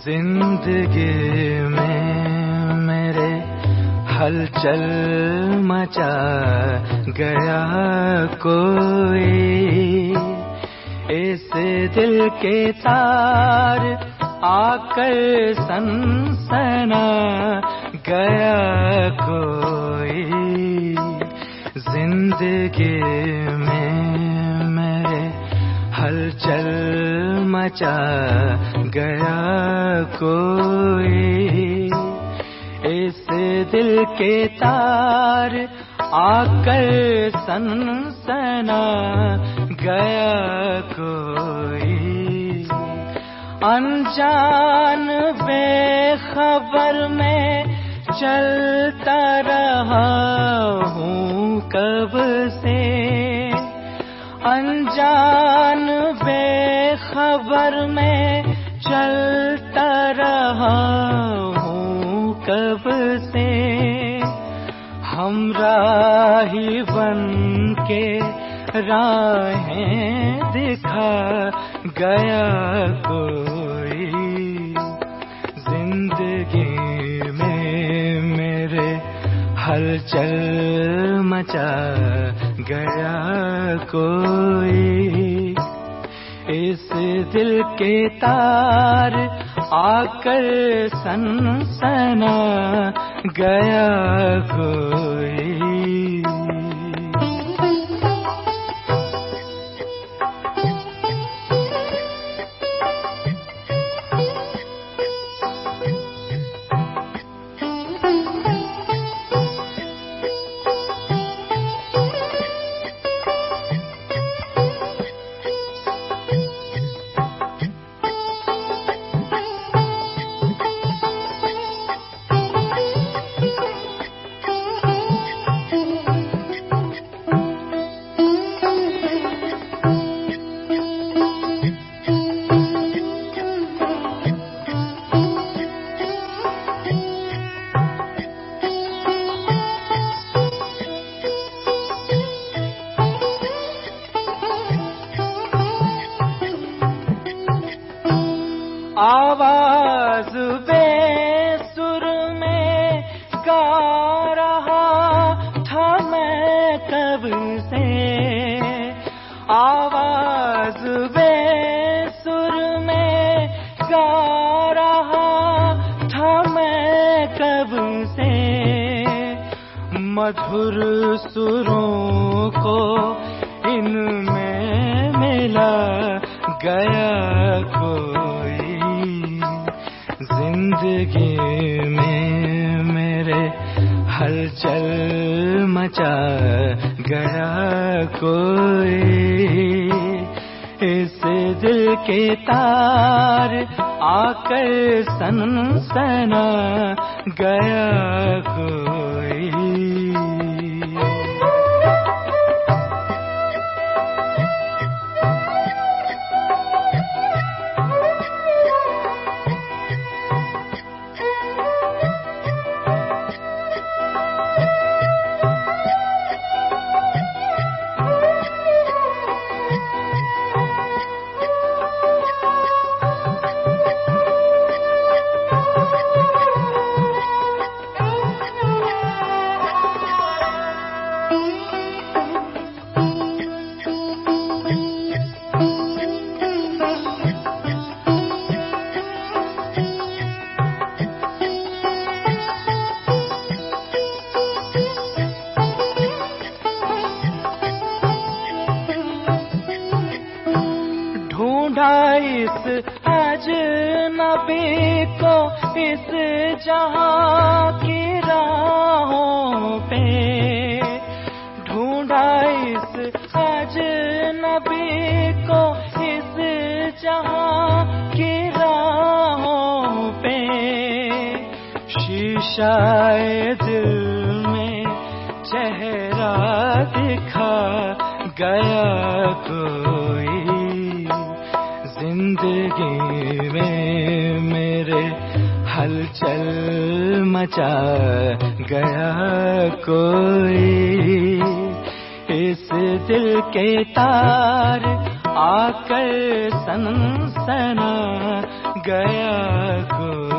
जिंदगी में मेरे हलचल मचा गया कोई, इस दिल के तार आकर सनसना गया कोई। जिंदगी में मेरे हलचल मचा गया कोई, इस दिल के तार आकर सनसना गया कोई। अनजान बेखबर में चलता रहा हूँ कब से, अनजान बेखबर में चलता रहा हूँ कब से। हमराही बन के राहें दिखा गया कोई। जिंदगी में मेरे हलचल मचा गया कोई, इस दिल के तार आकर सनसना गया कोई। आवाज बेसुर में गा रहा था मैं कब से, आवाज बेसुर में गा रहा था मैं कब से। मधुर सुरों को इनमें मिला गया कोई। जिंदगी में मेरे हलचल मचा गया कोई, इस दिल के तार आकर सनसना गया कोई। ढूंढा इस अजनबी को इस जहां की राहों पे, ढूंढा इस अजनबी को इस जहां की राहों पे। शीशाए दिल में चेहरा दिखा गया कोई। जिंदगी में मेरे हलचल मचा गया कोई, इस दिल के तार आकर सनसना गया कोई